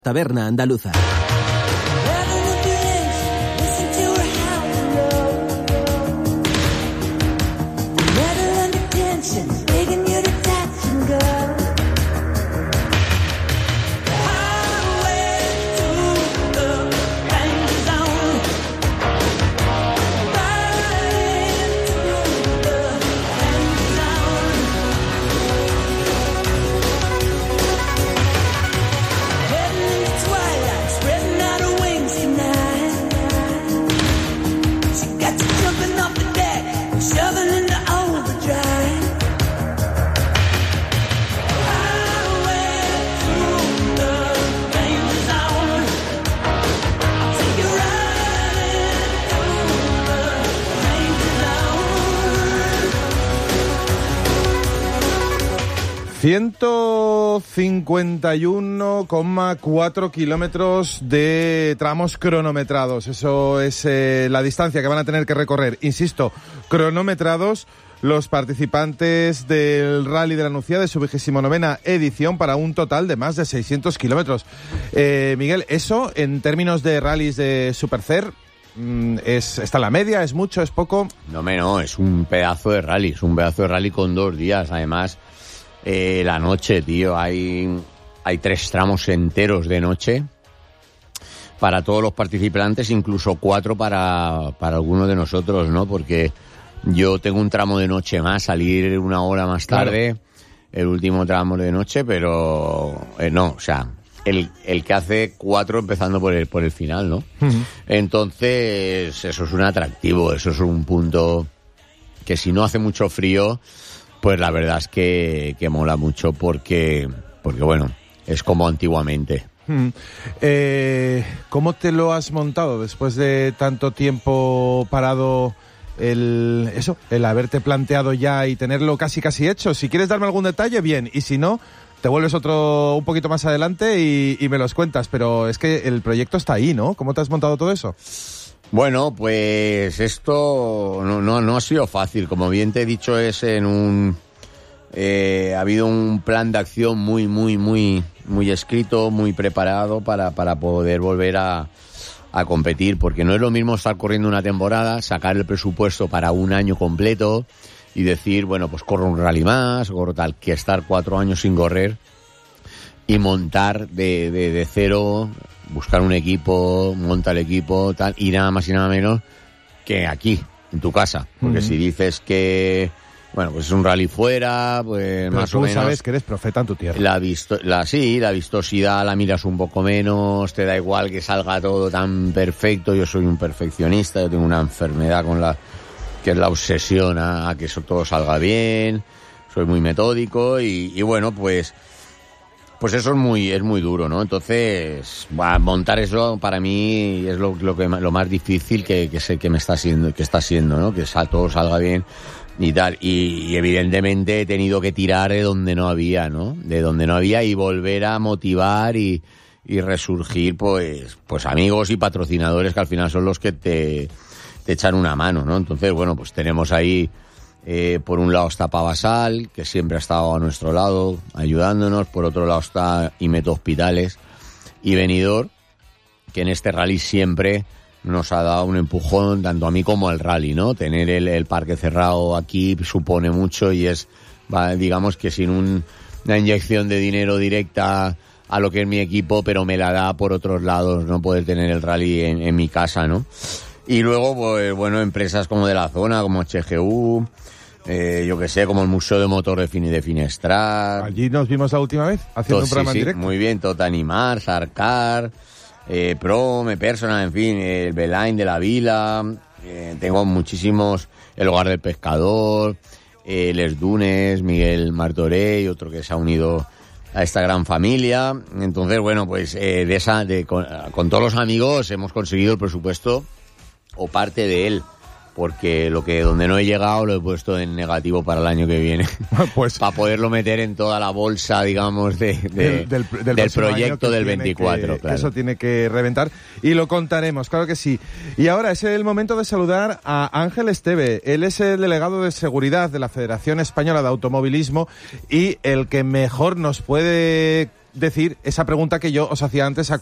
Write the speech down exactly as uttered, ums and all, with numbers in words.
Taberna Andaluza. ciento cincuenta y uno coma cuatro kilómetros de tramos cronometrados. Eso es eh, la distancia que van a tener que recorrer. Insisto, cronometrados los participantes del Rally de la Nucía de su vigésimo novena edición para un total de más de seiscientos kilómetros. Eh, Miguel, eso en términos de rallies de Supercer, ¿Es, ¿está en la media? ¿Es mucho? ¿Es poco? No, no, es un pedazo de rally. Es un pedazo de rally con dos días. Además, eh, la noche, tío, hay, hay tres tramos enteros de noche para todos los participantes, incluso cuatro para, para algunos de nosotros, ¿no? Porque yo tengo un tramo de noche más, salir una hora más tarde, claro. El último tramo de noche, pero eh, no, o sea, el, el que hace cuatro empezando por el, por el final, ¿no? Uh-huh. Entonces, eso es un atractivo, eso es un punto que si no hace mucho frío, pues la verdad es que, que mola mucho porque, porque bueno, es como antiguamente. Hmm. Eh, ¿Cómo te lo has montado después de tanto tiempo parado, el eso, el haberte planteado ya y tenerlo casi casi hecho? Si quieres darme algún detalle, bien, y si no, te vuelves otro un poquito más adelante y, y me los cuentas, pero es que el proyecto está ahí, ¿no? ¿Cómo te has montado todo eso? Bueno, pues esto no, no, no ha sido fácil. Como bien te he dicho, es en un... Eh, ha habido un plan de acción muy, muy, muy, muy escrito, muy preparado para, para poder volver a, a competir. Porque no es lo mismo estar corriendo una temporada, sacar el presupuesto para un año completo y decir, bueno, pues corro un rally más, corro tal, que estar cuatro años sin correr y montar de, de, de cero... buscar un equipo, montar el equipo, tal, y nada más y nada menos que aquí, en tu casa. Porque uh-huh. si dices que, bueno, pues es un rally fuera, pues pero más o menos... tú sabes que eres profeta en tu tierra. La visto, la, sí, la vistosidad la miras un poco menos, te da igual que salga todo tan perfecto. Yo soy un perfeccionista, yo tengo una enfermedad con la que es la obsesión a, a que eso todo salga bien, soy muy metódico y, y bueno, pues... Pues eso es muy es muy duro, ¿no? Entonces, bah, montar eso para mí es lo, lo que lo más difícil que, que sé que me está siendo, que está siendo, ¿no? Que sal, todo salga bien y tal. Y, y evidentemente he tenido que tirar de donde no había, ¿no? De donde no había y volver a motivar y, y resurgir, pues, pues amigos y patrocinadores que al final son los que te, te echan una mano, ¿no? Entonces, bueno, pues tenemos ahí... Eh, por un lado está Pavasal, que siempre ha estado a nuestro lado ayudándonos. Por otro lado está Imeto Hospitales y Benidorm, que en este rally siempre nos ha dado un empujón, tanto a mí como al rally, ¿no? Tener el, el parque cerrado aquí supone mucho y es, va, digamos que sin un, una inyección de dinero directa a lo que es mi equipo, pero me la da por otros lados, no poder tener el rally en, en mi casa, ¿no? Y luego, pues bueno, empresas como de la zona, como H G U, eh, yo que sé, como el Museo de Motor de, Fin- de Finestrat. Allí nos vimos la última vez, haciendo Tot, un programa sí, en sí, directo. Muy bien, Totanimar, Sarcar, eh, Prome, Personal, en fin, el Belain de la Vila, eh, tengo muchísimos, el Hogar del Pescador, eh, Les Dunes, Miguel Martorell, otro que se ha unido a esta gran familia. Entonces, bueno, pues eh, de esa, de, con, con todos los amigos hemos conseguido el presupuesto o parte de él, porque lo que donde no he llegado lo he puesto en negativo para el año que viene, pues para poderlo meter en toda la bolsa, digamos, de, de, del, del, del, del proyecto del veinticuatro. Que, claro. Eso tiene que reventar y lo contaremos, claro que sí. Y ahora es el momento de saludar a Ángel Esteve. Él es el delegado de seguridad de la Federación Española de Automovilismo y el que mejor nos puede decir esa pregunta que yo os hacía antes a